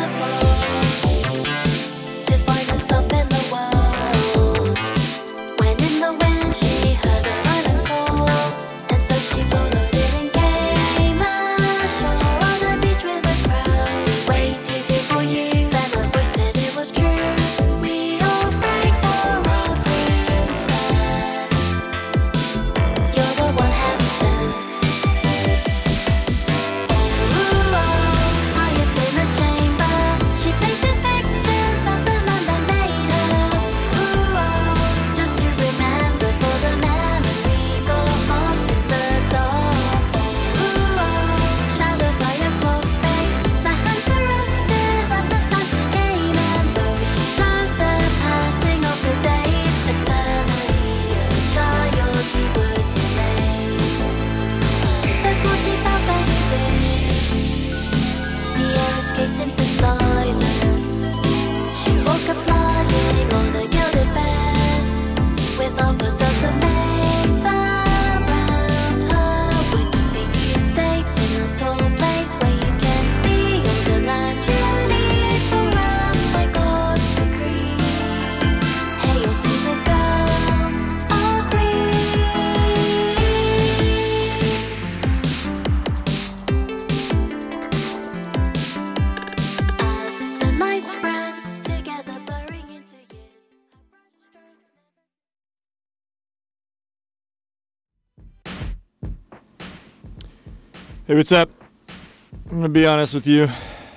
Hey, what's up? I'm going to be honest with you.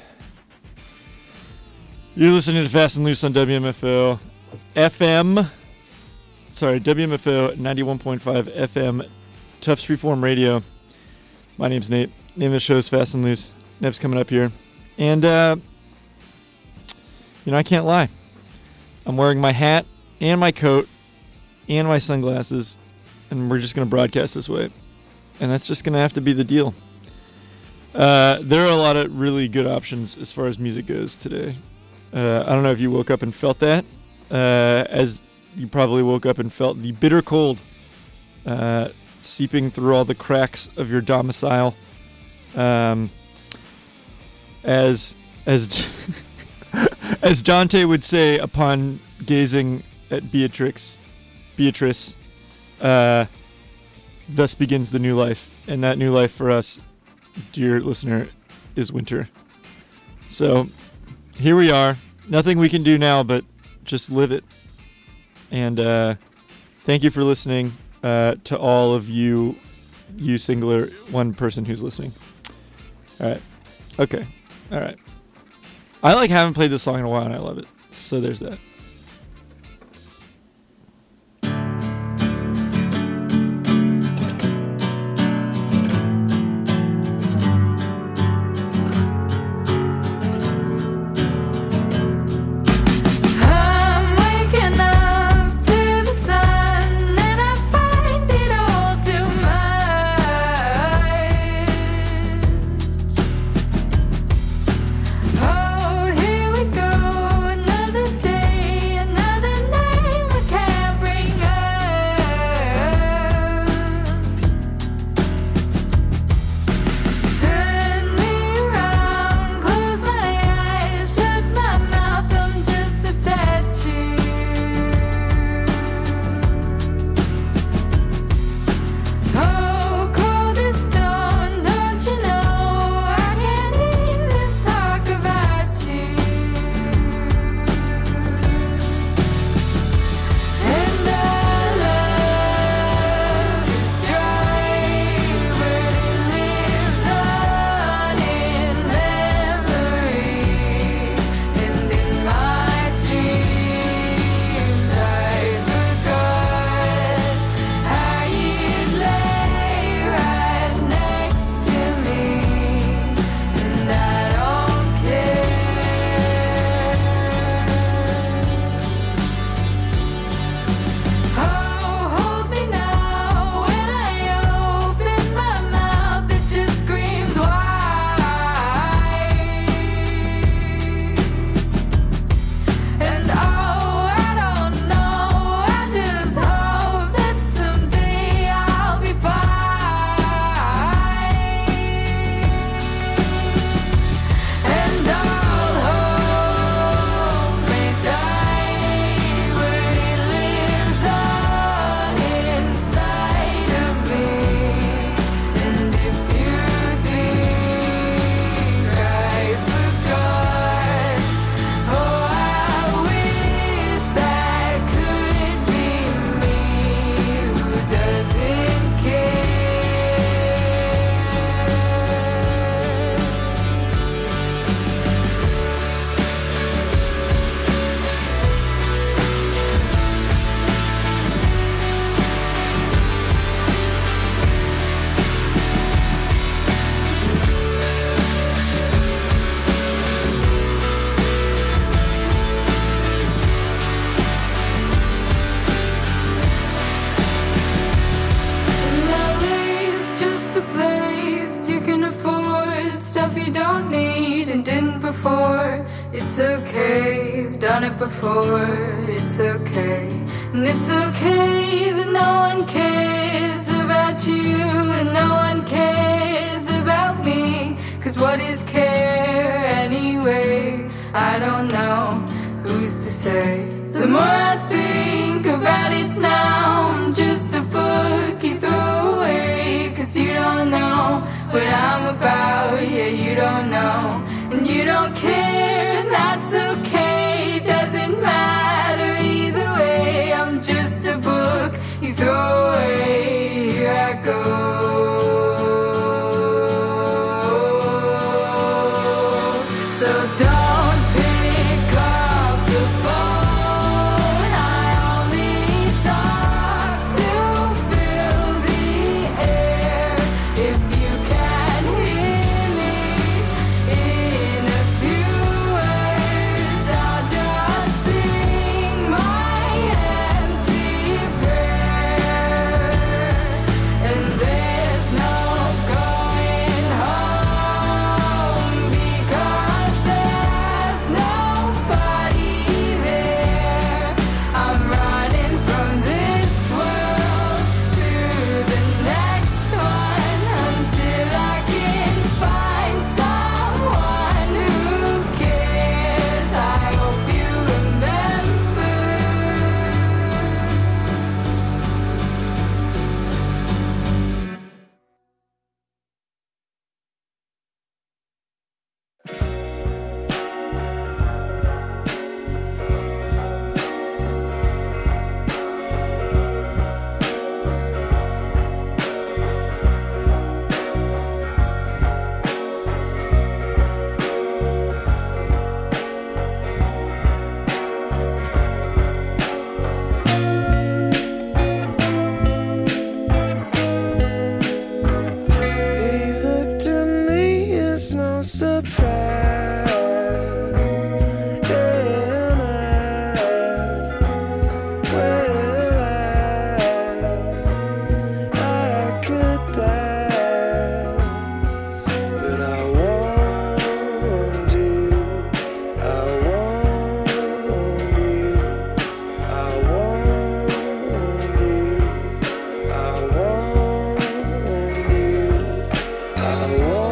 You're listening to Fast and Loose on WMFO FM. Sorry, WMFO 91.5 FM, Tufts Freeform Radio. My name's Nate. Name of the show is Fast and Loose. Nev's coming up here. And, I can't lie. I'm wearing my hat and my coat and my sunglasses, and we're just going to broadcast this way. And that's just going to have to be the deal. There are a lot of really good options as far as music goes today. I don't know if you woke up and felt that, as you probably woke up and felt the bitter cold seeping through all the cracks of your domicile. As as Dante would say upon gazing at Beatrice, thus begins the new life. And that new life for us, dear listener, is winter. So here we are. Nothing we can do now but just live it. And thank you for listening to all of you singular one person who's listening. All right. Okay. All right. I haven't played this song in a while and I love it. So there's that. Oh, here we go, another day. before, it's okay. You've done it before, it's okay. And it's okay that no one cares about you and no one cares about me. Cause what is care anyway? I don't know, who's to say? The more I think about it now, I'm just a book you throw away. Cause you don't know what I'm about, yeah, you don't know. And you don't care, and that's okay. Doesn't matter either way. I'm just a book you throw away. Here I go. So don't pick up the phone. I only talk to fill the air. If you can hear me in a few words, I'll just sing my empty prayer. And there's no going home because there's nobody there. I'm running from this world to the next one until I can find someone who cares. I hope you remember. He looked at me, it's no surprise. And I could die, but I want you. I want you. I want you. I want you. I want you.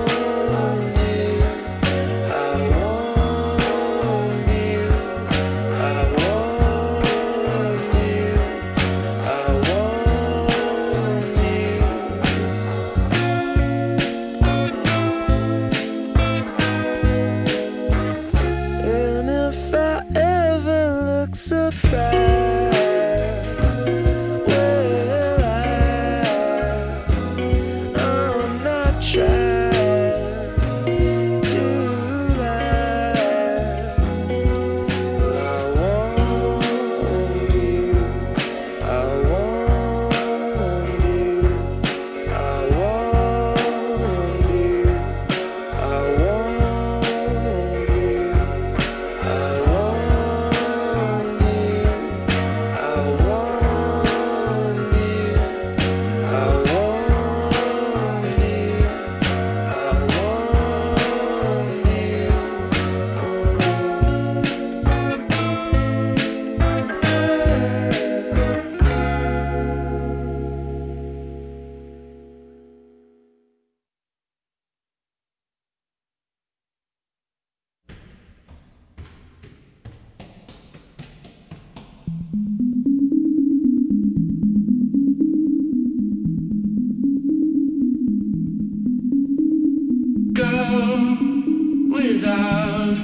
without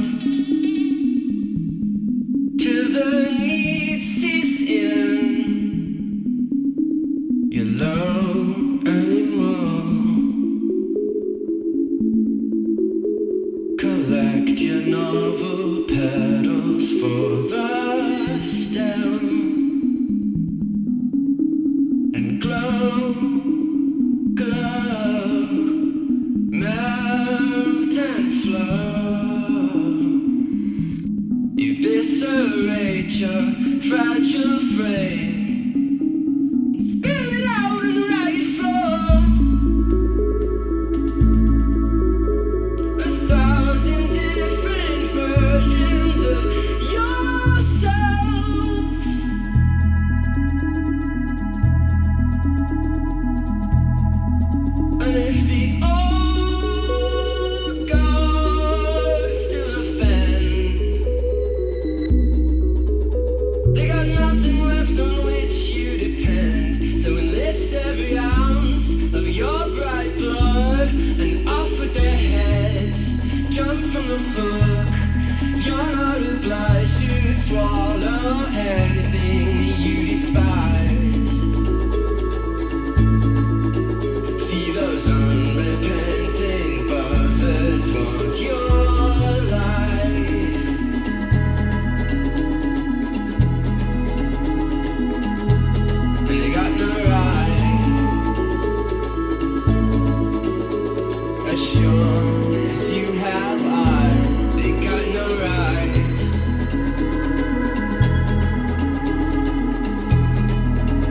till the need seeps in. You're low anymore. Collect your novel petals for the stem and glow, glow, melt and flow. Eviscerate your fragile frame. Spill it out in a ragged flow. 1,000 different obliged to swallow anything that you despise. See those unrepentant buzzards want your life. And they got no right, as sure as you have eyes, they got no right.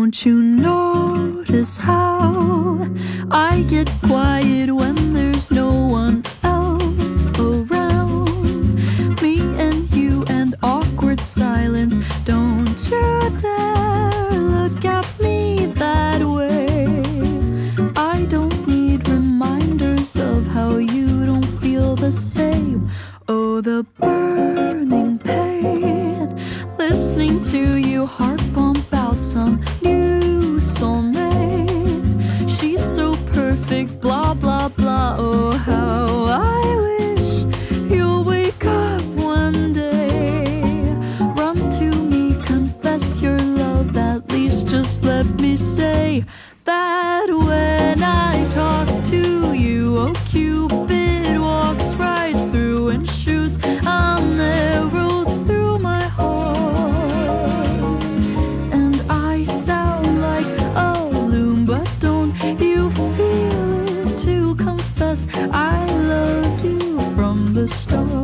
Don't you notice how I get quiet when there's no one else around? Me and you and awkward silence. Don't you dare look at me that way. I don't need reminders of how you don't feel the same. Oh, the burning pain, listening to you heart pump out some new soulmate. She's so perfect, blah, blah, blah. Oh, how I wish you'll wake up one day. Run to me, confess your love, at least just let me say that when I talk to you, oh, Cupid walks right through and shoots an arrow through my heart. And I sound like a loon, but don't you feel it to confess I loved you from the start.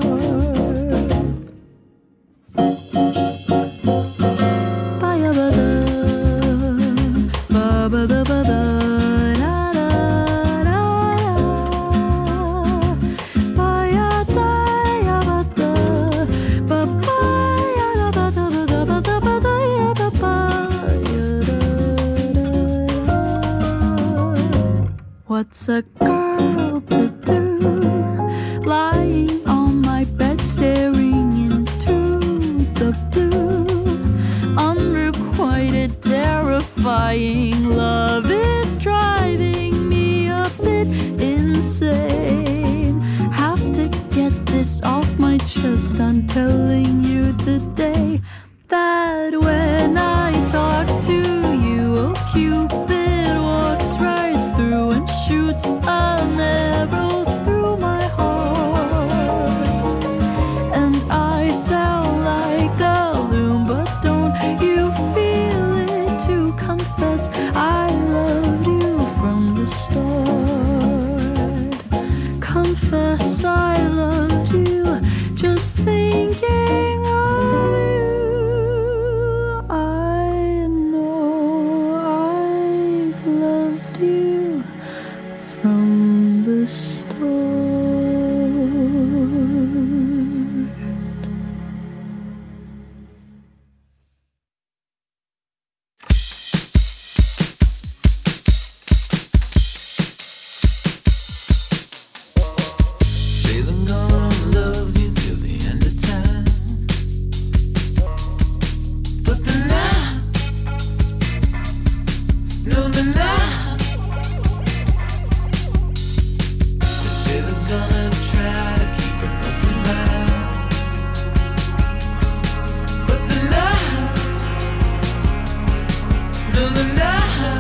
What's a girl to do, lying on my bed staring into the blue? Unrequited, terrifying love is driving me a bit insane. Have to get this off my chest, I'm telling you today that when I talk to you, oh, Cupid walks right through and shoots an arrow through my heart. And I sound like a loon, but don't you feel it to confess I loved you from the start. Confess I loved you, just thinking of you. I know I've loved you from the start. Say they're gonna love you till the end of time, but they're not. No, they're not. They say they're gonna try to keep an open mind, but they're not. No, they're not.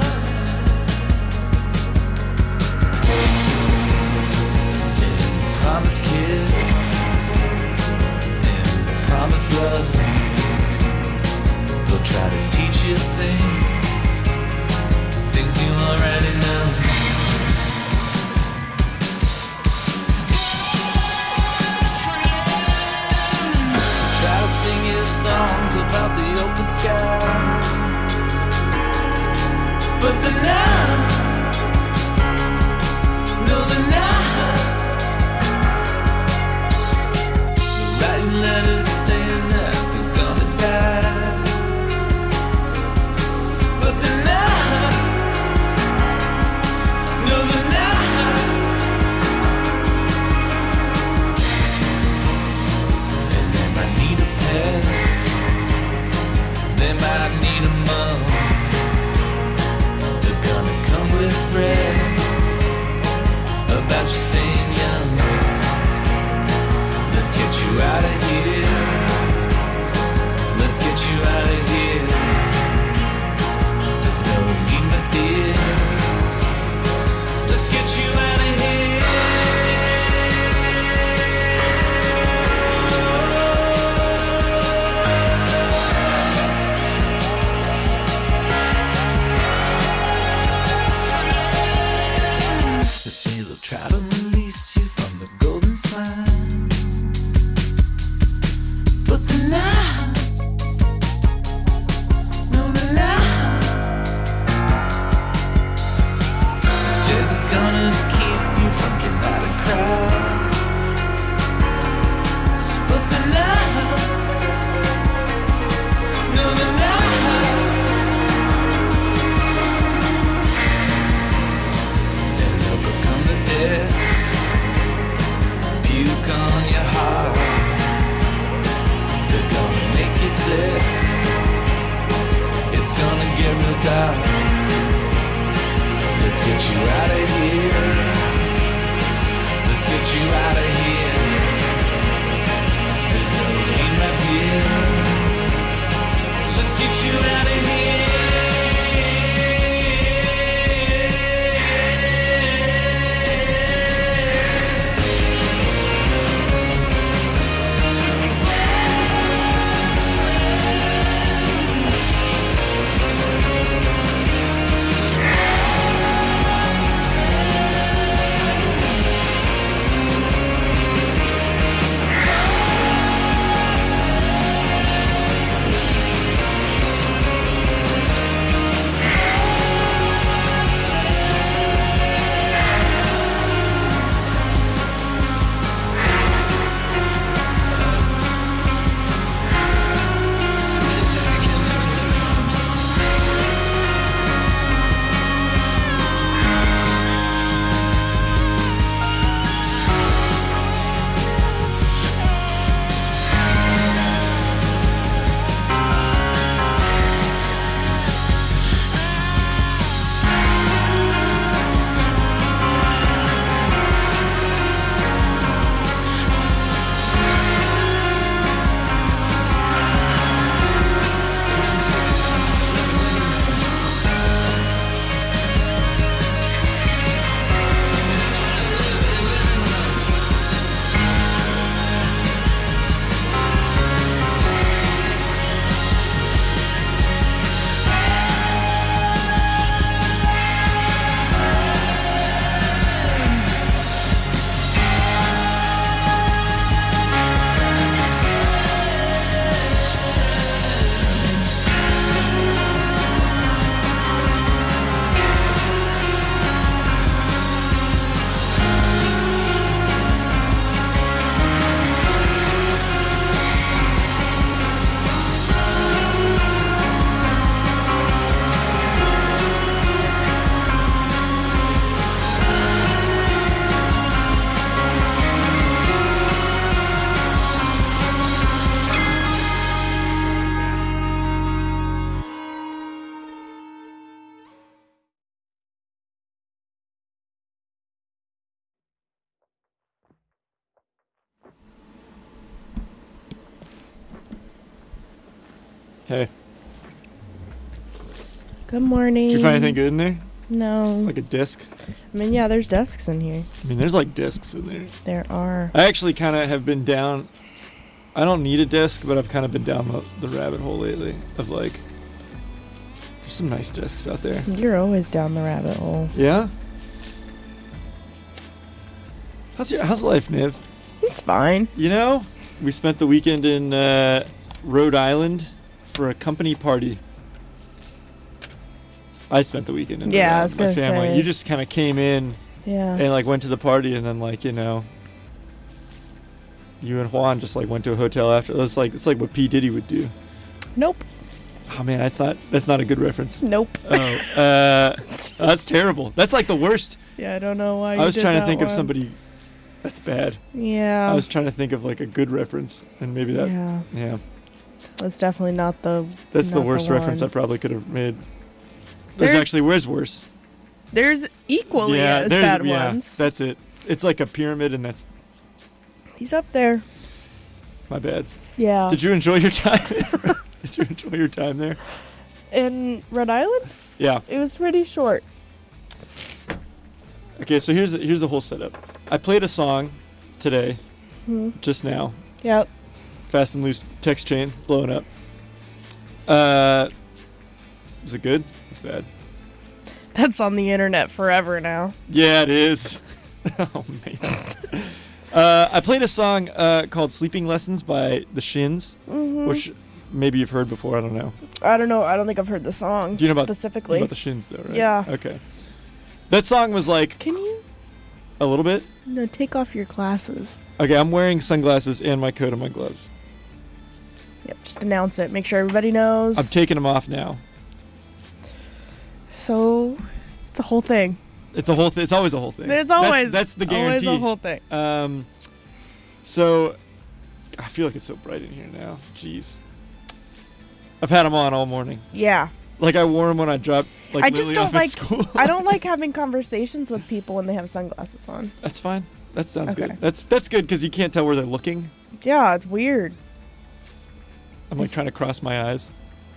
Promise kids and the promise love. They'll try to teach you things you already know. Try to sing you songs about the open skies, but they're not. No, they're not. Writing letters saying that they're gonna die, but they're not. No, they're not. And they might need a pet, they might need a mom. They're gonna come with friends about you staying young. Let's get you out of here. Hey, Good morning. did you find anything good in there? No. Like a disc? I mean, yeah, there's desks in here. I mean, there's like discs in there. There are. I actually kind of have been down. I don't need a disc, but I've kind of been down the rabbit hole lately of like. There's some nice discs out there. You're always down the rabbit hole. Yeah. How's life, Niv? It's fine. You know, we spent the weekend in Rhode Island for a company party. I spent the weekend in Rhode Yeah, I Island was with my gonna family. say. You just kind of came in Yeah. and like went to the party, and then like you and Juan just like went to a hotel after. It's like what P Diddy would do. Nope. Oh man, that's not a good reference. Nope. Oh, that's terrible. That's like the worst. Yeah, I don't know why. I was you did trying to that think of one. somebody. That's bad. Yeah. I was trying to think of like a good reference, and maybe that. Yeah. Yeah. That's definitely not the. That's the not worst reference I one. probably could have made. There's There- actually where's worse? There's equally as there's bad yeah, ones. that's it. It's like a pyramid, and that's He's up there. my bad. Yeah. Did you enjoy your time? Did you enjoy your time there? In Rhode Island, Yeah. it was pretty short. Okay, so here's the whole setup. I played a song today, just now. Yep. Fast and Loose text chain blowing up. Is it good? It's bad. That's on the internet forever now. Yeah, it is. Oh man. I played a song called "Sleeping Lessons" by the Shins, which maybe you've heard before. I don't know. I don't know. I don't think I've heard the song Do you know about specifically. about the Shins though? Right? Yeah. Okay. That song was like Can you a little bit. no take off your glasses? Okay, I'm wearing sunglasses and my coat and my gloves. Yep. Just announce it. Make sure everybody knows. I'm taking them off now. So it's a whole thing. It's a whole thing. It's always a whole thing. It's always that's the guarantee. Always a whole thing. So I feel like it's so bright in here now. Jeez. I've had them on all morning. Yeah. Like I wore them when I dropped. Like I just Lily don't off at like. school. I don't like having conversations with people when they have sunglasses on. That's fine. That sounds Okay. good. That's good because you can't tell where they're looking. Yeah, it's weird. I'm like trying to cross my eyes.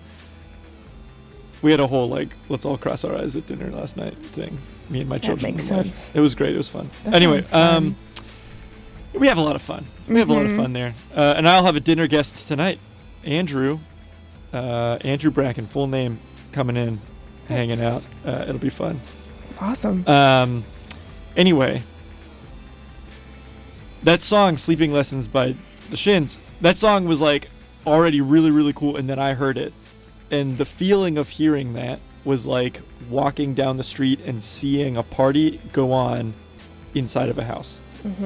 We had a whole like let's all cross our eyes at dinner last night thing. Me and my children. makes and my wife. sense. It was great. It was fun. That Anyway, sounds fun. we have a lot of fun. We have a lot of Mhm. fun there. And I'll have a dinner guest tonight. Andrew Bracken, full name, coming in, hanging out. Nice. It'll be fun. Awesome. Anyway, that song "Sleeping Lessons" by the Shins. That song was like already really really cool, and then I heard it, and the feeling of hearing that was like walking down the street and seeing a party go on inside of a house.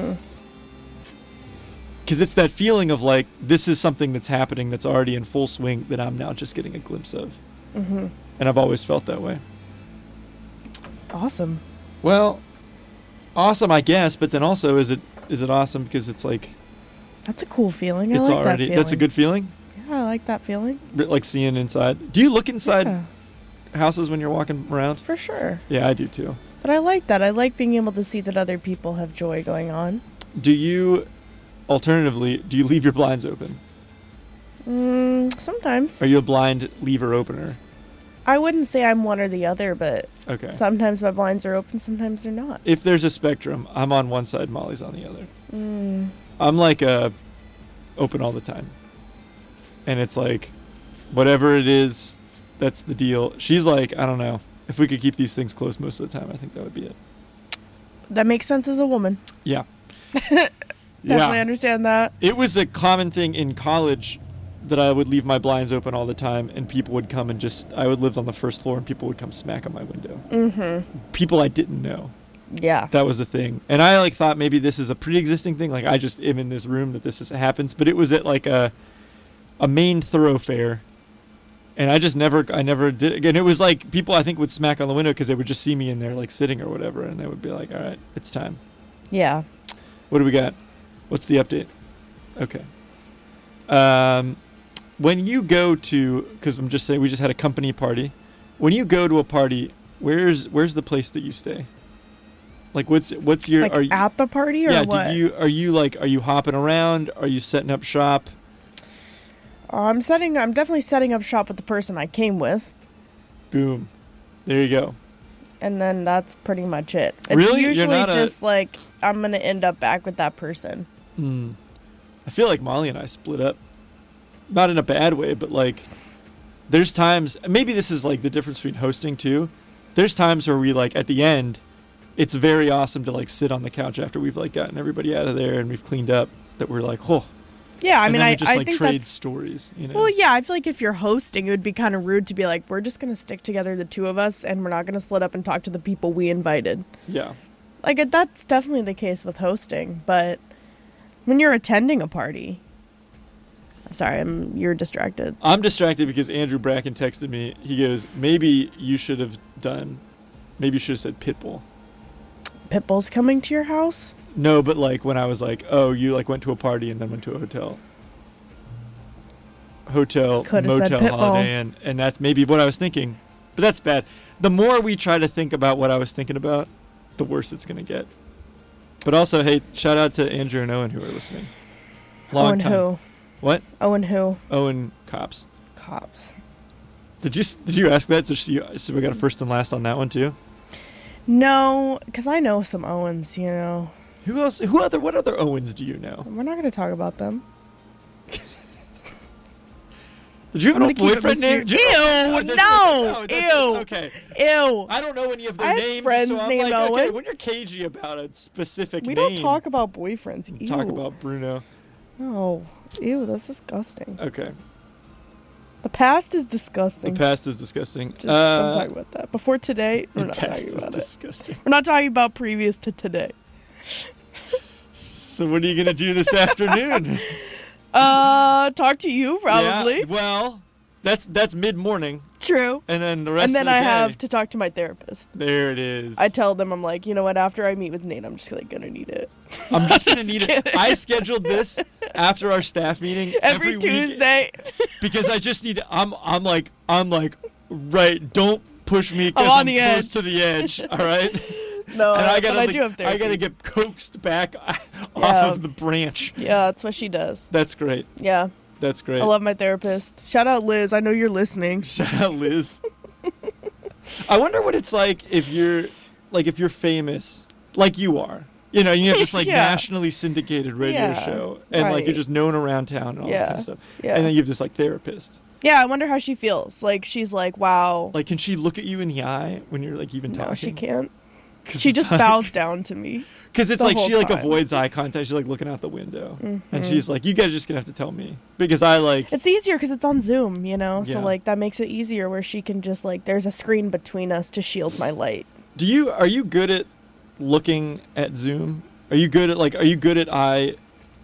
Because it's that feeling of like this is something that's happening that's already in full swing that I'm now just getting a glimpse of, and I've always felt that way. Awesome. Well, awesome, I guess, but then also is it awesome because it's like That's a cool feeling. it's I like already that feeling. that's a good feeling, Yeah, I like that feeling. like seeing inside. Do you look inside Yeah, houses when you're walking around? for sure. Yeah, I do too. But I like that. I like being able to see that other people have joy going on. Do you, alternatively, do you leave your blinds open? Sometimes. Are you a blind lever opener? I wouldn't say I'm one or the other, but Okay. sometimes my blinds are open, sometimes they're not. If there's a spectrum, I'm on one side, Molly's on the other. Mm. I'm like open all the time. And it's like, whatever it is, that's the deal. She's like, I don't know. If we could keep these things closed most of the time, I think that would be it. That makes sense as a woman. Yeah. Definitely understand that. It was a common thing in college that I would leave my blinds open all the time, and people would come and I would live on the first floor, and people would come smack on my window. Mm-hmm. People I didn't know. Yeah. That was the thing. And I like thought maybe this is a pre-existing thing. Like I just am in this room that happens. But it was at like a main thoroughfare. And I never did. Again, it was like people I think would smack on the window because they would just see me in there like sitting or whatever. And they would be like, all right, it's time. Yeah. What do we got? What's the update? Okay. When you go to, because I'm just saying we just had a company party. When you go to a party, where's the place that you stay? Like what's your Like are you, at the party or yeah, what? are you hopping around? Are you setting up shop? I'm definitely setting up shop with the person I came with. Boom. There you go. And then that's pretty much it. It's Really? You're usually not just like, I'm going to end up back with that person. I feel like Molly and I split up. Not in a bad way, but like, there's times, maybe this is like the difference between hosting too. There's times where we like, at the end, it's very awesome to like sit on the couch after we've like gotten everybody out of there and we've cleaned up, that we're like, oh. Yeah, I and mean, then I we just like think trade that's... stories, you know? Well, yeah, I feel like if you're hosting, it would be kind of rude to be like, we're just going to stick together, the two of us, and we're not going to split up and talk to the people we invited. Yeah. Like, that's definitely the case with hosting, but when you're attending a party... I'm sorry, you're distracted. I'm distracted because Andrew Bracken texted me. He goes, maybe you should have said Pitbull. Pitbull's coming to your house? No, but like when I was like, oh, you like went to a party and then went to a hotel, Coulda said motel, Pitbull. holiday, and that's maybe what I was thinking. But that's bad. The more we try to think about what I was thinking about, the worse it's gonna get. But also, hey, shout out to Andrew and Owen who are listening. Long Owen time. who? What? Owen who? Owen Cops. Cops. Did you ask that? So we got a first and last on that one too. No, because I know some Owens, you know. Who else? What other Owens do you know? We're not going to talk about them. Did you have a boyfriend name? Ew, no! Ew. Okay. Ew. I don't know any of their I have names, friends so I'm named like, okay, Owen. when you're cagey about a specific We name, don't talk about boyfriends. Ew. talk about Bruno. Oh, ew, that's disgusting. Okay. The past is disgusting. The past is disgusting. Just don't talk about that. Before today, we're The not past talking is about it. disgusting. We're not talking about previous to today. So what are you gonna do this afternoon? Talk to you probably. Yeah, well, that's mid morning, True. and then the rest. And then of the I day, have to talk to my therapist. There it is. I tell them, I'm like, you know what? After I meet with Nate, I'm just like gonna need it. I'm just gonna need it. I scheduled this after our staff meeting Every week Tuesday. because I just need. I'm like right. Don't push me because I'm on I'm the close edge. to the edge. All right. No, And but I do have therapy. I gotta get coaxed back off Yeah. of the branch. Yeah, that's what she does. That's great. Yeah, That's great. I love my therapist. Shout out Liz. I know you're listening. Shout out Liz. I wonder what it's like if you're famous, like you are. You know, you have this like Yeah. nationally syndicated radio Yeah, show, and like right. you're just known around town and all this Yeah, kind of stuff. yeah. And then you have this like therapist. Yeah, I wonder how she feels. Like, she's like, wow. Like, can she look at you in the eye when you're like even talking? No, she can't. 'Cause She it's just like- bows down to me. Because it's the like whole she like time. avoids eye contact. She's like looking out the window, and Mhm. she's like, "You guys are just gonna have to tell me because I like." It's easier because it's on Zoom, you know? So, Yeah. like, that makes it easier where she can just, like, there's a screen between us to shield my light. Are you good at looking at Zoom? Are you good at eye?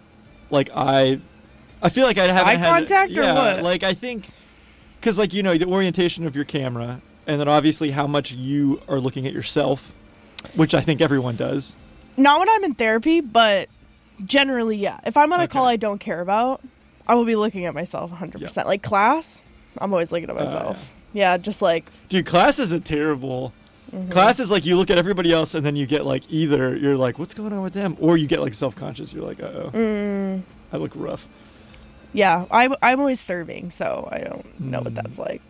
I feel like I haven't Eye had contact or yeah, what? Like I think, because like you know the orientation of your camera, and then obviously how much you are looking at yourself, which I think everyone does. Not when I'm in therapy, but generally, yeah. If I'm on a Okay. call I don't care about, I will be looking at myself 100%. Like class, I'm always looking at myself. Yeah, just like, Dude, class is a terrible. Class is like you look at everybody else and then you get like either you're like what's going on with them, or you get like self-conscious. You're like I look rough. yeah, I'm always serving, so I don't know what that's like.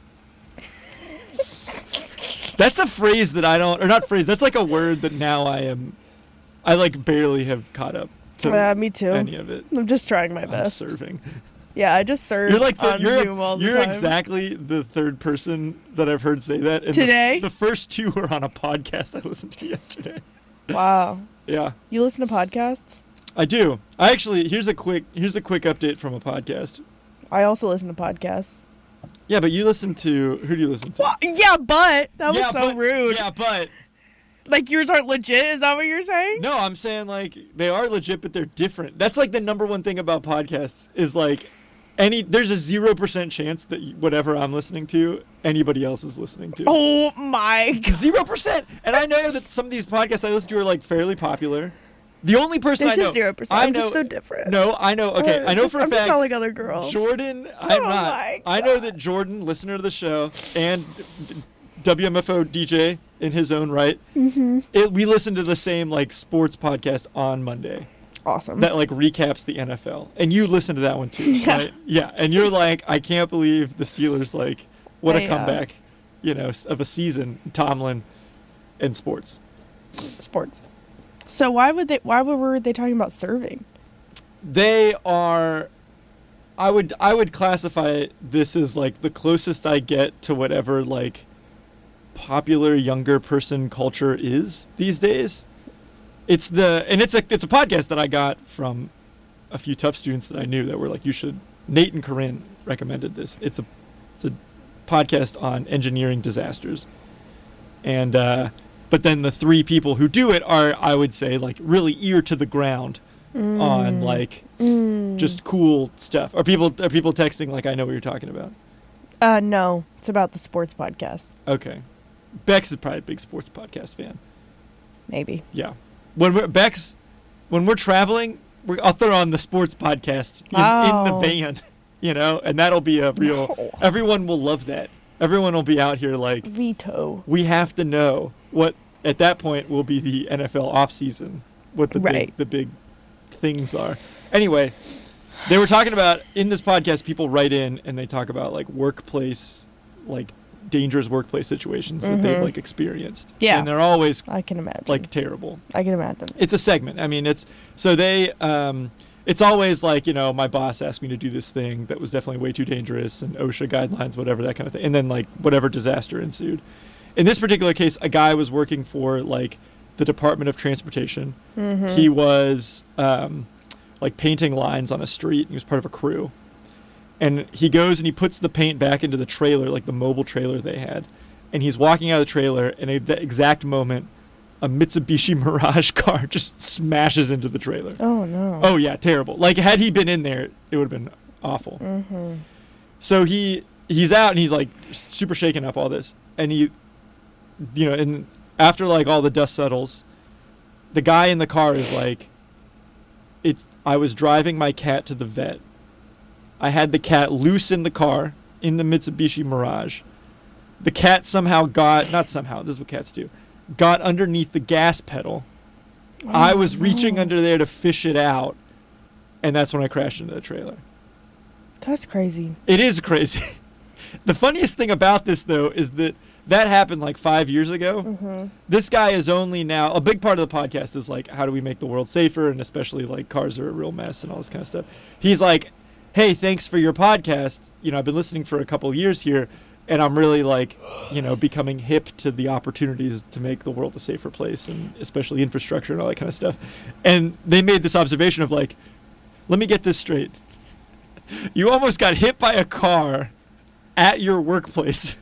That's a phrase that I don't, or not phrase. That's like a word that now I like barely have caught up to Me too. any of it. I'm just trying my I'm best. serving. Yeah, I just serve You're like on Zoom all the you're time. exactly the third person that I've heard say that. And Today? the first two were on a podcast I listened to yesterday. Wow. Yeah, You listen to podcasts? I do. I actually here's a quick update from a podcast. I also listen to podcasts. Yeah, but you listen to who do you listen to? Well, yeah, but that was Yeah, so but- rude. Yeah, but Like yours aren't legit. Is that what you're saying? no, I'm saying like they are legit, but they're different. That's like the number one thing about podcasts is like there's a 0% chance that whatever I'm listening to, anybody else is listening to. Oh my god. 0%. And I know that some of these podcasts I listen to are like fairly popular. The only person There's I know, just 0%. I I'm know, just so different. No, I know. Okay, I know for a I'm fact. just not like other girls. Jordan, I'm Oh not. my I know God. that Jordan, listener to the show, and WMFO DJ in his own right, we listen to the same like sports podcast on Monday. awesome. that like recaps the NFL, and you listen to that one too, Yeah. right? Yeah, and you're like, I can't believe the Steelers, like, what a I, comeback, of a season, Tomlin and sports. Sports. So why were they talking about serving? They are, I would classify this as like the closest I get to whatever like popular younger person culture is these days. It's a podcast that I got from a few tough students that I knew that were like, you should. Nate and Corinne recommended this. It's a podcast on engineering disasters, and but then the three people who do it are, I would say, like really ear to the ground on like just cool stuff. Are people texting like, I know what you're talking about? No, it's about the sports podcast. Okay, Bex is probably a big sports podcast fan. Maybe. Yeah. When we're traveling, I'll throw on the sports podcast in the van, and that'll be a real. No. Everyone will love that. Everyone will be out here like, Veto. we have to know what at that point will be the NFL offseason, what the big things are. Anyway, they were talking about in this podcast. People write in and they talk about like workplace, like dangerous workplace situations that they've like experienced. Yeah. And they're always I can imagine. like terrible. I can imagine. It's a segment. I mean, it's always like, my boss asked me to do this thing that was definitely way too dangerous and OSHA guidelines, whatever, that kind of thing. And then like whatever disaster ensued. In this particular case, a guy was working for like the Department of Transportation. He was like painting lines on a street. He was part of a crew. And he goes and he puts the paint back into the trailer, like the mobile trailer they had. And he's walking out of the trailer, and at that exact moment, a Mitsubishi Mirage car just smashes into the trailer. Oh, no. Oh, yeah, terrible. Like, had he been in there, it would have been awful. So he's out, and he's, like, super shaken up all this. And he, and after, like, all the dust settles, the guy in the car is like, I was driving my cat to the vet. I had the cat loose in the car, in the Mitsubishi Mirage. The cat not somehow, this is what cats do, got underneath the gas pedal. I was reaching under there to fish it out, and that's when I crashed into the trailer. That's crazy. It is crazy. The funniest thing about this, though, is that happened like 5 years ago. This guy is only now, a big part of the podcast is like, how do we make the world safer, and especially like cars are a real mess and all this kind of stuff. He's like, hey, thanks for your podcast. I've been listening for a couple of years here, and I'm really like, becoming hip to the opportunities to make the world a safer place, and especially infrastructure and all that kind of stuff. And they made this observation of like, let me get this straight. You almost got hit by a car at your workplace.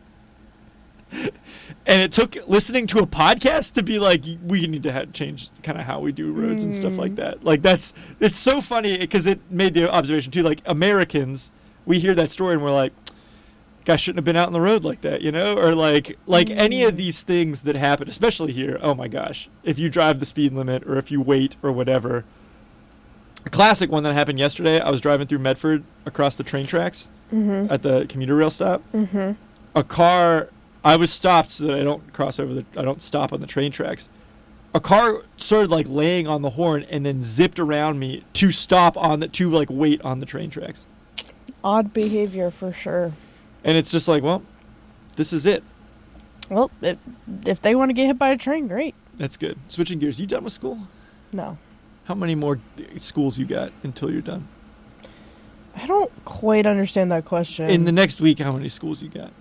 And it took listening to a podcast to be like, we need to change kind of how we do roads and stuff like that. Like it's so funny because it made the observation too. Like Americans, we hear that story and we're like, guy shouldn't have been out on the road like that, Or like any of these things that happen, especially here. Oh my gosh, if you drive the speed limit or if you wait or whatever. A classic one that happened yesterday. I was driving through Medford across the train tracks at the commuter rail stop. A car. I was stopped so that I don't stop on the train tracks. A car started like laying on the horn and then zipped around me to stop wait on the train tracks. Odd behavior for sure. And it's just like, well, this is it. Well, if they want to get hit by a train, great. That's good. Switching gears, you done with school? No. How many more schools you got until you're done? I don't quite understand that question. In the next week, how many schools you got?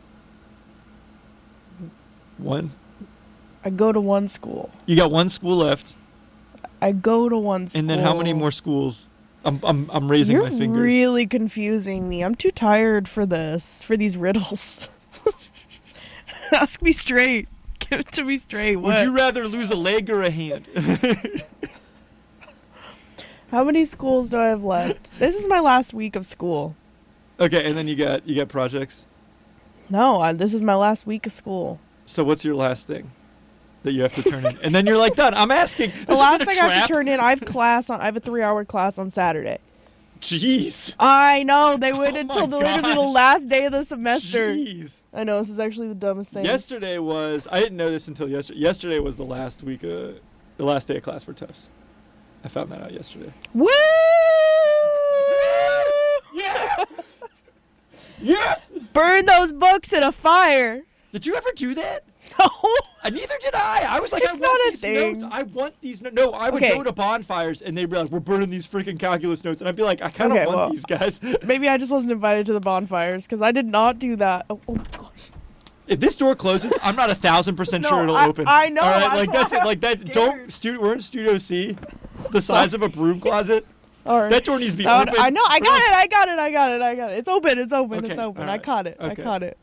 One? I go to one school. You got one school left. I go to one school. And then how many more schools? I'm raising my fingers. You're really confusing me. I'm too tired for these riddles. Ask me straight. Give it to me straight. What? Would you rather lose a leg or a hand? How many schools do I have left? This is my last week of school. Okay, and then you got projects? No, this is my last week of school. So what's your last thing that you have to turn in? And then you're like, done. I'm asking. The last thing I have to turn in, I have a 3-hour class on Saturday. Jeez. I know. They waited until literally the last day of the semester. Jeez. I know. This is actually the dumbest thing. Yesterday was, I didn't know this until yesterday. Yesterday was the last day of class for Tufts. I found that out yesterday. Woo! Yeah! Yes! Burn those books in a fire. Did you ever do that? No. Neither did I. I was like, It's I not want a these thing. notes. I want these notes. No, I would Okay. go to bonfires and they'd be like, we're burning these freaking calculus notes. And I'd be like, I kind of Okay, want well, these guys. Maybe I just wasn't invited to the bonfires because I did not do that. Oh gosh. If this door closes, I'm not 1,000% No, sure it'll I- open. I know, All right, that's like that's why it. I'm Like that. scared. We're in Studio C, the size of a broom closet. Sorry. That door needs to be That would- open. I know. I or got else- it. I got it. I got it. I got it. It's open. It's open. Okay, It's open. all I right. caught it. Okay. I caught it.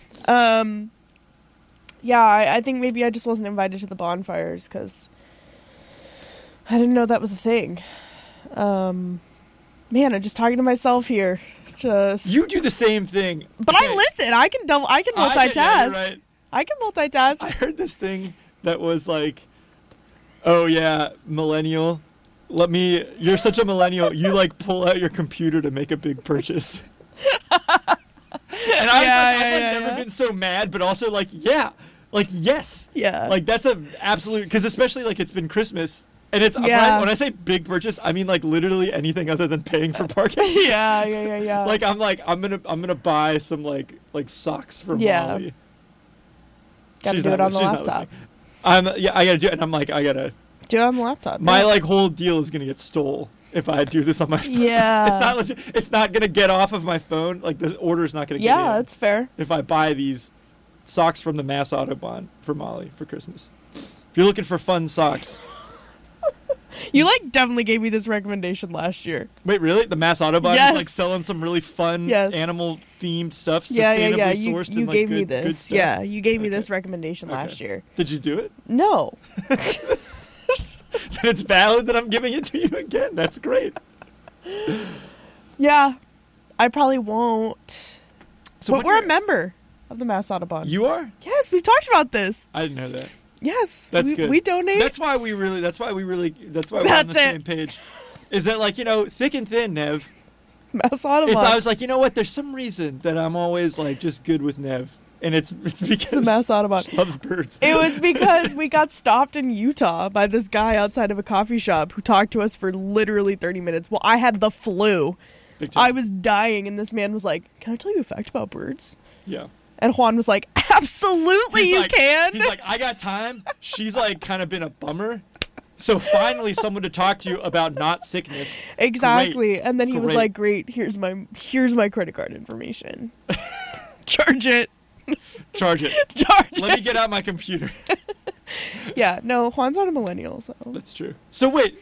Yeah, I think maybe I just wasn't invited to the bonfires because I didn't know that was a thing. Man, I'm just talking to myself here. Just. You do the same thing. But Okay. I listen. I can multitask. Yeah, you're right. I can multitask. I heard this thing that was like, oh yeah, millennial. You're such a millennial. You like pull out your computer to make a big purchase. And I was I've never been so mad, but also like, yeah, like yes, Yeah. like that's a absolute because especially like it's been Christmas and it's Yeah. when I say big purchase, I mean like literally anything other than paying for parking. yeah. Like I'm gonna buy some like socks for Yeah. Molly. Gotta She's do it not- on the she's not laptop. listening. I gotta do it, and I'm like, I gotta. Do it on the laptop. My yeah. like whole deal is gonna get stole if I do this on my phone. Yeah. It's not legit. It's not gonna get off of my phone. Like the order's not gonna get Yeah, in that's fair. if I buy these socks from the Mass Autobahn for Molly for Christmas. If you're looking for fun socks, You like definitely gave me this recommendation last year. wait, really? The Mass Autobahn Yes. is like selling some really fun Yes. animal themed stuff, Yeah. sustainably You sourced. you and, like, gave me good this. stuff? Yeah, you gave me Okay. this recommendation last Okay. year. Did you do it? No. Then it's valid that I'm giving it to you again. That's great. Yeah, I probably won't. So but when we're a you're- member of the Mass Autobahn. You are? Yes, we've talked about this. I didn't know that. Yes, That's we, good. We donate. That's why we're on the That's it. same page. Is that like, thick and thin, Nev? Mass Autobahn. I was like, you know what? There's some reason that I'm always like just good with Nev, and it's because It's the Mass Autobahn. she loves birds. It was because we got stopped in Utah by this guy outside of a coffee shop who talked to us for literally 30 minutes. Well, I had the flu. Big time. I was dying, and this man was like, "Can I tell you a fact about birds?" Yeah. And Juan was like, "Absolutely, He's you like- can." He's like, I got time. She's like kind of been a bummer. So finally, someone to talk to you about not sickness. Exactly. Great. And then he was Great. like, "Great, here's my credit card information. Charge it. Charge it. Charge Let it." me get out my computer. Yeah, no, Juan's not a millennial, so That's true. So wait.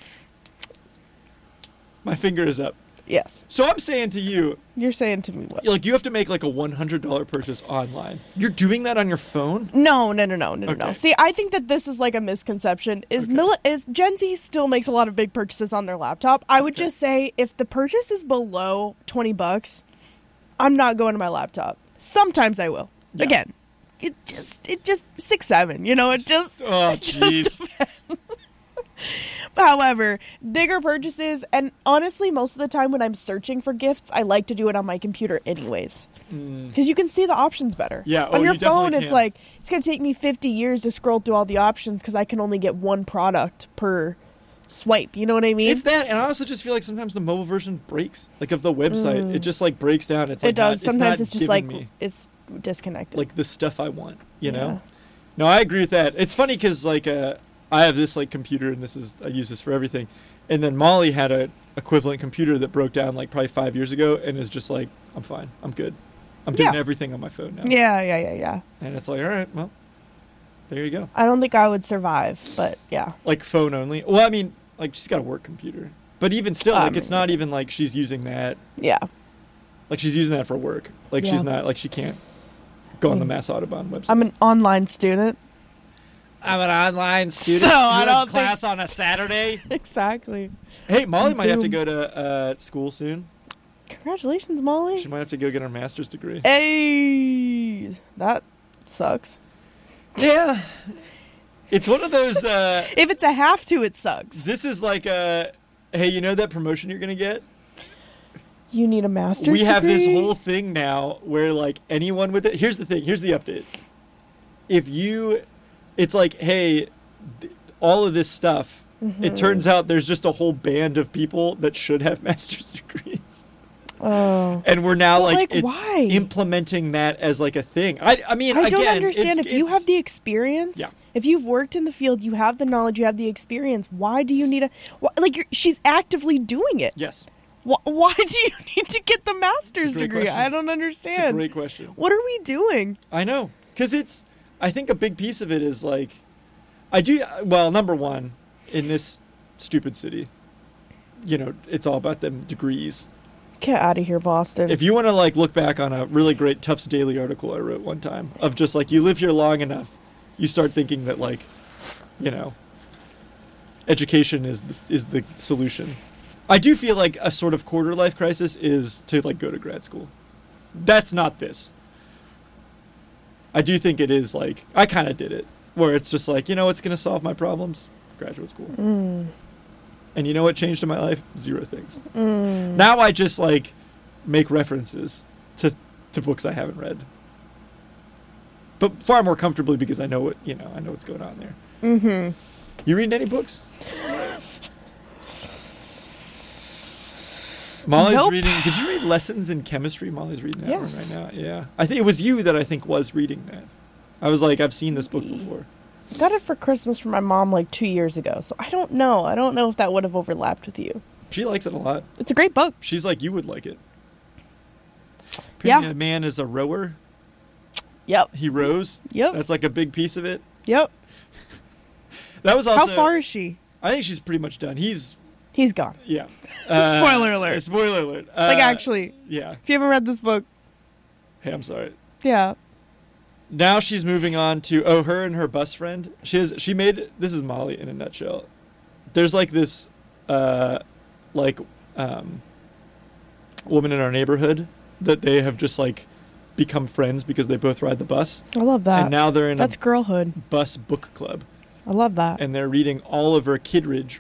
My finger is up. yes. So I'm saying to you, You're saying to me what? like you have to make like a $100 purchase online. You're doing that on your phone? No. Okay. See, I think that this is like a misconception. Is Gen Z still makes a lot of big purchases on their laptop? I would just say if the purchase is below $20, I'm not going to my laptop. Sometimes I will. Yeah. Again, it just 6-7. It just. Oh, it just jeez. However, bigger purchases, and honestly, most of the time when I'm searching for gifts, I like to do it on my computer anyways. Because you can see the options better. Yeah, on your you definitely phone, it's can. like, it's going to take me 50 years to scroll through all the options because I can only get one product per swipe. You know what I mean? It's that, and I also just feel like sometimes the mobile version breaks. Like of the website, it just like breaks down. It's like it does. Sometimes not it's just giving like, me, it's disconnected. like the stuff I want. You Yeah. know? No, I agree with that. It's funny because like I have this like computer, and I use this for everything. And then Molly had a equivalent computer that broke down like probably 5 years ago, and is just like, I'm fine, I'm good, I'm doing Yeah. everything on my phone now. Yeah. And it's like, all right, well, there you go. I don't think I would survive, but yeah. Like phone only. Well, I mean, like she's got a work computer, but even still, I like it's mean, not even like she's using that. Yeah. Like she's using that for work. Like Yeah. she's not like she can't go on the Mass Autobahn website. I'm an online student. I'm an online student. So, who I has don't class on a Saturday. Exactly. Hey, Molly On might have to Zoom. go to school soon. Congratulations, Molly. She might have to go get her master's degree. Hey, that sucks. Yeah. It's one of those, If it's a have to, it sucks. this is like hey, you know that promotion you're going to get? You need a master's We have this degree? whole thing now where like anyone with it, here's the thing, here's the update. It's like, hey, all of this stuff It turns out there's just a whole band of people that should have master's degrees. Oh. And we're now But, it's why? implementing that as like a thing. I mean, I again, don't understand. it's- If you it's- have the experience, Yeah. if you've worked in the field, you have the knowledge, you have the experience, why do you need she's actively doing it. Yes, Why do you need to get the master's It's a great degree? question. I don't it's a understand. great question. What are we doing? I know, because I think a big piece of it is like, number one, in this stupid city, it's all about them degrees. Get out of here, Boston. If you want to like look back on a really great Tufts Daily article I wrote one time of just like you live here long enough, you start thinking that like, education is the solution. I do feel like a sort of quarter life crisis is to like go to grad school. That's not this. I do think it is like I kind of did it where it's just like what's going to solve my problems? Graduate school. And you know what changed in my life? Zero things. Now I just like make references to books I haven't read, but far more comfortably because I know what I know what's going on there. Mm-hmm. You reading any books? Molly's Nope. reading. Did you read Lessons in Chemistry? Molly's reading that Yes. one right now. Yeah, I think it was you that I think was reading that. I was like, I've seen this book before. Got it for Christmas from my mom like 2 years ago, so I don't know. I don't know if that would have overlapped with you. She likes it a lot. It's a great book. She's like, you would like it. Yeah. Apparently a man is a rower. Yep. He rows. Yep. That's like a big piece of it. Yep. That was also. How far is she? I think she's pretty much done. He's gone. yeah. Spoiler alert. Spoiler alert. Like, actually, Yeah. if you haven't read this book, Hey, I'm sorry. yeah. Now she's moving on to her and her bus friend. She made this is Molly in a nutshell. There's like this woman in our neighborhood that they have just like become friends because they both ride the bus. I love that. And now they're in That's a girlhood. bus book club. I love that. And they're reading Olive Kidridge,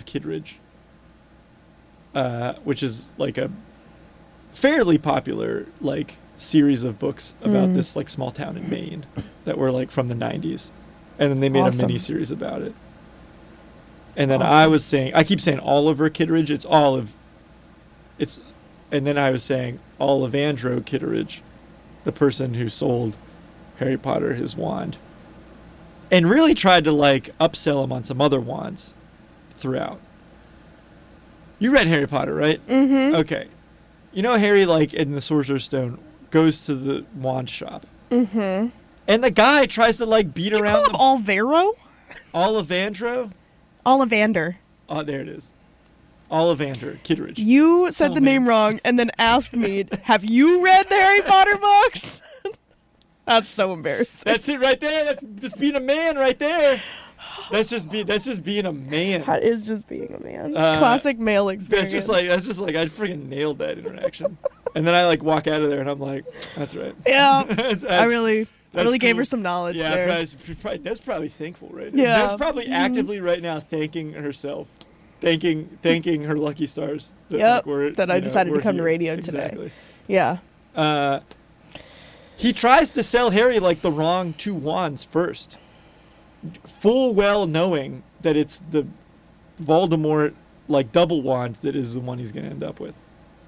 which is like a fairly popular like series of books about this like small town in Maine that were like from the 90s, and then they made Awesome. a mini series about it. And then Awesome. I keep saying Oliver Kitteridge, it's Olive. And then I was saying Olivandro Kitteridge, the person who sold Harry Potter his wand, and really tried to like upsell him on some other wands throughout. You read Harry Potter, right? Mm-hmm. Okay. Harry, like in the Sorcerer's Stone, goes to the wand shop. Mm-hmm. And the guy tries to like beat Did you around call him Olvero? Olivandro. Ollivander. Oh, there it is. Ollivander Kitteridge. You said the name man. wrong and then asked me, have you read the Harry Potter books? That's so embarrassing. That's it right there. That's just being a man right there. That's just being a man. That is just being a man. Uh, Classic male experience. That's just like I freaking nailed that interaction. And then I like walk out of there and I'm like, that's right. Yeah. That's- I really that's gave cool. her some knowledge Yeah, there. that's probably thankful right now. Yeah. That's probably actively right now thanking herself, thanking her lucky stars. That, Yep, we're, that I decided to we're come to here. radio today. Exactly. Yeah. He tries to sell Harry like the wrong two wands first, full well knowing that it's the Voldemort like double wand that is the one he's going to end up with.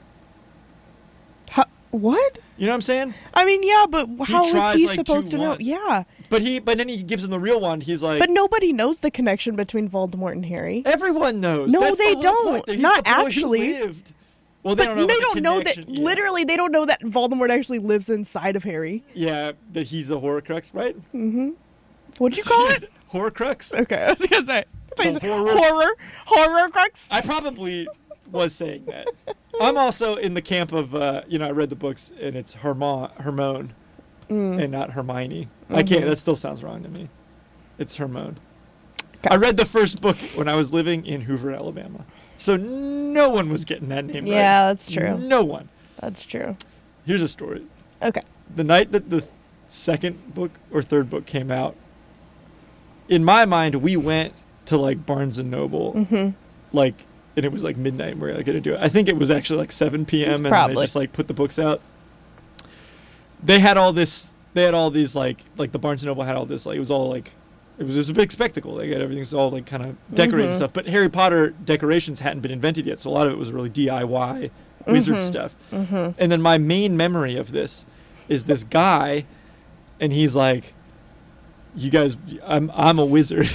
What? You know what I'm saying? I mean, yeah, but how is tries, he like, supposed two to know? wands. Yeah. But then he gives him the real wand. He's like, But nobody knows the connection between Voldemort and Harry. everyone knows. No, That's the they whole don't. point. He's Not the boy who actually. lived. Well, they But don't know. they about the don't know that, connection. Yeah. literally, they don't know that Voldemort actually lives inside of Harry. Yeah, that he's a Horcrux, right? What did you call it? Horcrux. Okay, I was going to say. horror. Horror crux? I probably was saying that. I'm also in the camp of, I read the books and it's Hermione and not Hermione. I can't, that still sounds wrong to me. It's Hermione. Okay. I read the first book when I was living in Hoover, Alabama. So no one was getting that name right. Yeah, that's true. No one. That's true. Here's a story. Okay. The night that the second book or third book came out, in my mind, we went to like Barnes and Noble, like, and it was like midnight. And we were like going to do it. I think it was actually like 7 p.m. and Probably. they just like put the books out. They had all this. They had all these like the Barnes and Noble had all this like it was all like It was a big spectacle. They got everything's all like kind of decorated and stuff. But Harry Potter decorations hadn't been invented yet, so a lot of it was really DIY wizard stuff. And then my main memory of this is this guy, and he's like, "You guys, I'm a wizard."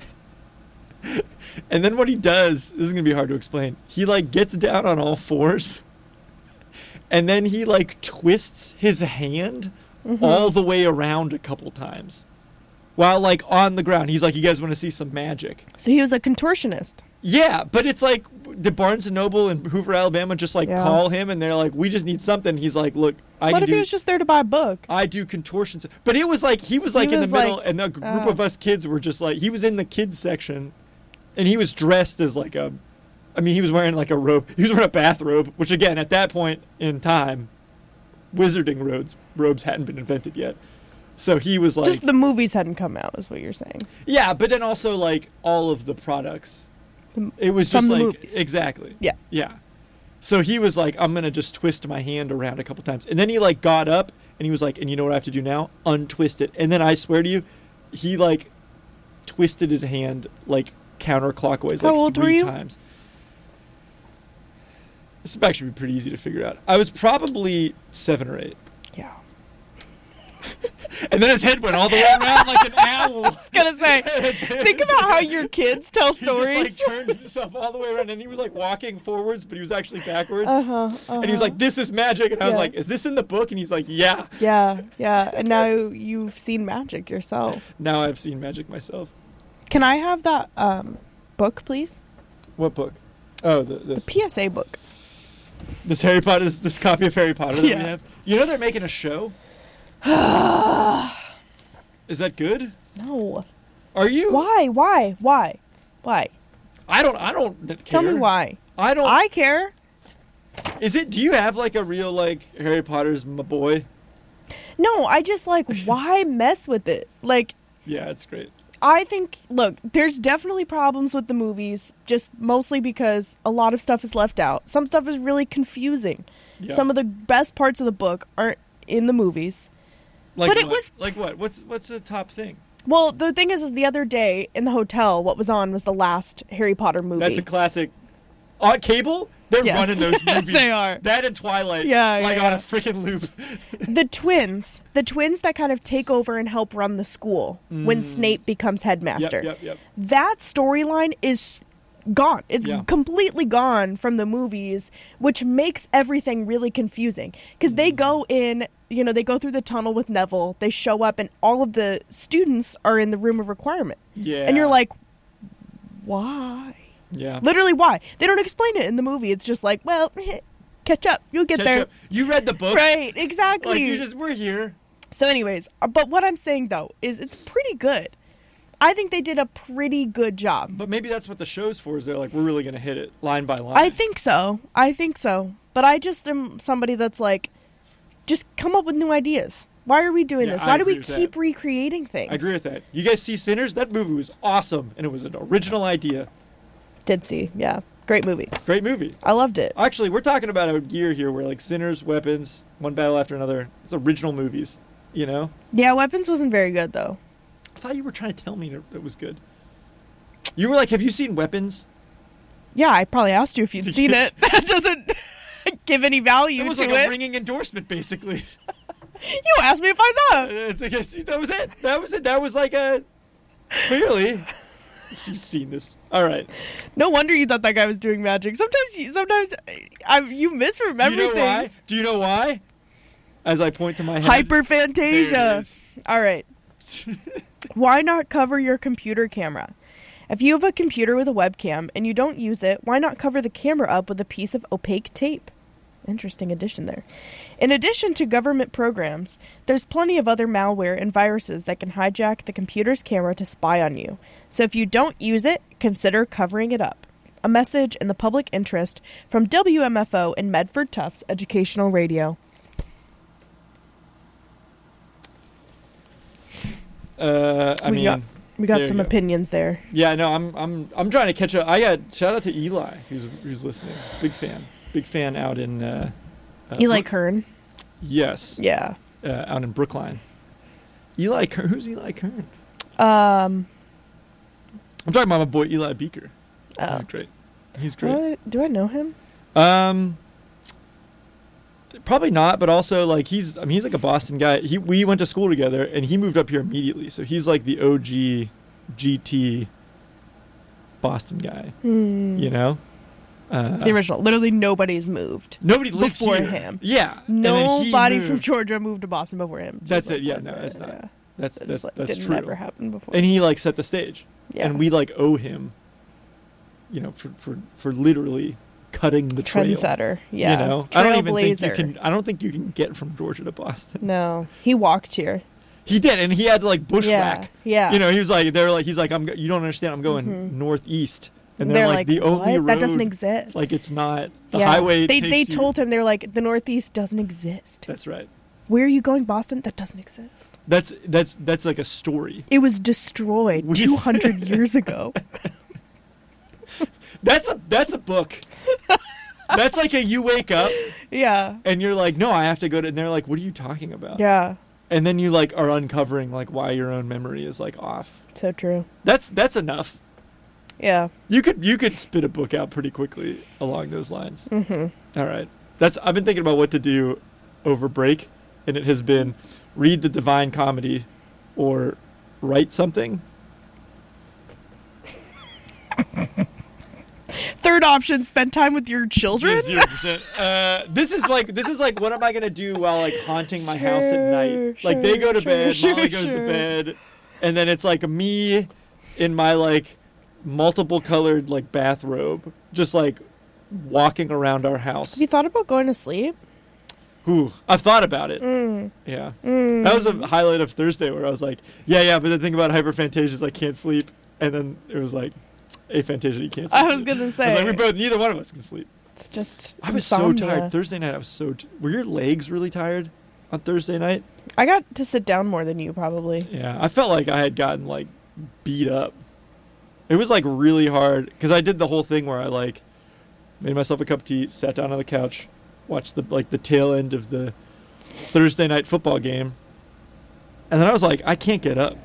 And then what he does, this is gonna be hard to explain. He like gets down on all fours, and then he like twists his hand all the way around a couple times. While, like, on the ground. He's like, you guys want to see some magic? So he was a contortionist. Yeah, but it's like the Barnes & Noble in Hoover, Alabama just, like, call him, and they're like, we just need something. He's like, look, What if he was just there to buy a book? I do contortions. But it was like, he was, like, in the middle, and a group of us kids were just, like, he was in the kids section, and he was dressed as, like, he was wearing, like, a robe. He was wearing a bathrobe, which, again, at that point in time, wizarding robes hadn't been invented yet. So he was like... Just the movies hadn't come out, is what you're saying. Yeah, but then also, like, all of the products. It was just from like... the movies. Exactly. Yeah. Yeah. So he was like, I'm going to just twist my hand around a couple times. And then he, like, got up, and he was like, and you know what I have to do now? Untwist it. And then I swear to you, he, like, twisted his hand, like, counterclockwise, How like, old 3 were you? times. This would actually be pretty easy to figure out. I was probably 7 or 8. Yeah. And then his head went all the way around like an owl. I was going to say, think about how your kids tell stories. He just, like, turned himself all the way around, and he was, like, walking forwards, but he was actually backwards. And he was like, this is magic. And I was like, is this in the book? And he's like, yeah. Yeah, yeah. And now you've seen magic yourself. Now I've seen magic myself. Can I have that book, please? What book? Oh, the PSA book. This Harry Potter, this copy of Harry Potter that we have. You know they're making a show? Is that good? No. Are you? Why? I don't care. Tell me why. I care. Do you have, like, a real, like, Harry Potter's my boy? No, I just, like, why mess with it? Like, yeah, it's great. I think, look, there's definitely problems with the movies, just mostly because a lot of stuff is left out. Some stuff is really confusing. Some of the best parts of the book aren't in the movies. Like, but it what? was Like what? What's the top thing? Well, the thing is the other day in the hotel, what was on was the last Harry Potter movie. That's a classic. On cable, they're running those movies. They are. That and Twilight. Yeah, like yeah. on a freaking loop. The twins that kind of take over and help run the school when Snape becomes headmaster. Yep. That storyline is gone. It's completely gone from the movies, which makes everything really confusing. Because they go in, they go through the tunnel with Neville, they show up, and all of the students are in the room of requirement. Yeah. And you're like, why? Yeah. Literally, why? They don't explain it in the movie. It's just like, well, catch up. You'll get there. You read the book. Right, exactly. Like, we're here. So anyways, but what I'm saying, though, is it's pretty good. I think they did a pretty good job. But maybe that's what the show's for, is they're like, we're really going to hit it line by line. I think so. But I just am somebody that's like, just come up with new ideas. Why are we doing this? Why do we keep recreating things? I agree with that. You guys see Sinners? That movie was awesome, and it was an original idea. Did see, yeah. Great movie. Great movie. I loved it. Actually, we're talking about a year here where, like, Sinners, Weapons, One Battle After Another, it's original movies, Yeah, Weapons wasn't very good, though. I thought you were trying to tell me it was good. You were like, have you seen Weapons? Yeah, I probably asked you if you'd seen it. That doesn't give any value to it. It was like a ringing endorsement, basically. You asked me if I saw it. That was it. That was like a... Clearly. You've seen this. All right. No wonder you thought that guy was doing magic. Sometimes you misremember things. Do you know why? As I point to my head. Hyperphantasia. All right. Why not cover your computer camera? If you have a computer with a webcam and you don't use it, why not cover the camera up with a piece of opaque tape? Interesting addition there. In addition to government programs, there's plenty of other malware and viruses that can hijack the computer's camera to spy on you. So if you don't use it, consider covering it up. A message in the public interest from WMFO and Medford Tufts Educational Radio. We got some opinions there. Yeah, no, I'm trying to catch up. Shout out to Eli, who's listening. Big fan out in Eli Kern. Yes. Yeah. Out in Brookline. Eli Kern. Who's Eli Kern? Um, I'm talking about my boy Eli Beaker. Oh. He's great. He's great. Do I know him? Probably not, but also like he's like a Boston guy. We went to school together, and he moved up here immediately. So he's like the OG GT Boston guy. You know, The original. Literally nobody's moved. nobody lives before here. him. Yeah, and then he Nobody from moved. Georgia moved to Boston before him. That's Just it. Yeah, was no, there, it's not. yeah. That's It just, that's didn't true. never happen before. And he like set the stage, yeah. and we like owe him, you know, for literally cutting the trail. Trendsetter. Yeah. You know, I don't even think you Trailblazer. can. I don't think you can get from Georgia to Boston. No, he walked here. He did, and he had to like bushwhack. Yeah. You know, he was like, he's like, you don't understand. I'm going northeast, and they're like the only what? road That doesn't exist. Like it's not the Yeah. highway. They takes you- told him, they're like, the Northeast doesn't exist. That's right. Where are you going, Boston? That doesn't exist. That's like a story. It was destroyed We- 200 years ago. That's a book. That's like you wake up Yeah. and you're like, no, I have to go to. And they're like, what are you talking about? Yeah. And then you like are uncovering like why your own memory is like off. So true. That's enough. Yeah. You could spit a book out pretty quickly along those lines. Mm-hmm. All right. I've been thinking about what to do over break, and it has been read the Divine Comedy or write something. Third option, spend time with your children. 0%. This is like what am I gonna do while like haunting my house at night? Like they go to bed, Molly goes to bed, and then it's like me in my like multiple colored like bathrobe, just like walking around our house. Have you thought about going to sleep? Ooh, I've thought about it. Yeah. That was a highlight of Thursday where I was like, yeah, but the thing about hyperphantasia is I can't sleep. And then it was like, aphantasia, you can't sleep. I was gonna I was say. like, neither one of us can sleep. It's just I was insomnia. so tired. Thursday night, I was so... Were your legs really tired on Thursday night? I got to sit down more than you, probably. Yeah, I felt like I had gotten like beat up. It was like really hard because I did the whole thing where I like made myself a cup of tea, sat down on the couch, watched the tail end of the Thursday night football game, and then I was like, I can't get up.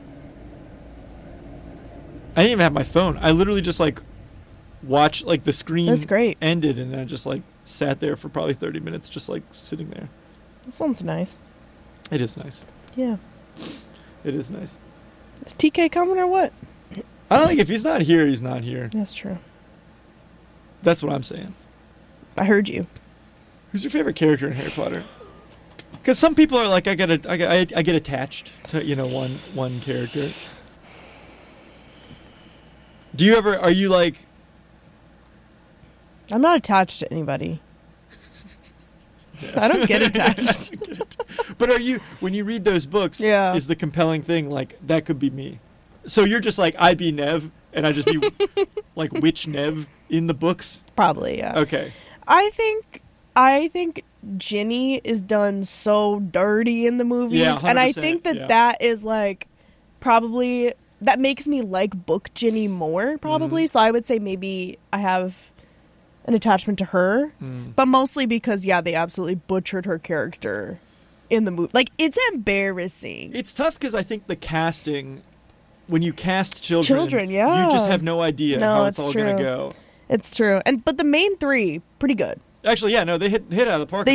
I didn't even have my phone. I literally just like watched like the screen. That's great. Ended, and then I just like sat there for probably 30 minutes, just like sitting there. That sounds nice. It is nice. Yeah. It is nice. Is TK coming or what? I don't think if he's not here, he's not here. That's true. That's what I'm saying. I heard you. Who's your favorite character in Harry Potter? Because some people are like, I get attached to one character. Are you like? I'm not attached to anybody. I don't get attached. But are you, when you read those books? Yeah. Is the compelling thing like that could be me? So you're just like I'd be Nev, and I just be like witch Nev in the books. Probably, yeah. Okay. I think Ginny is done so dirty in the movies, Yeah, and I 100%, think yeah. that is like probably that makes me like book Ginny more probably. So I would say maybe I have an attachment to her, but mostly because they absolutely butchered her character in the movie. Like it's embarrassing. It's tough because I think the casting, when you cast children, yeah. you just have no idea No, how it's it's all gonna true. go. It's true, but the main three pretty good. Actually, yeah, no, they hit out of the park.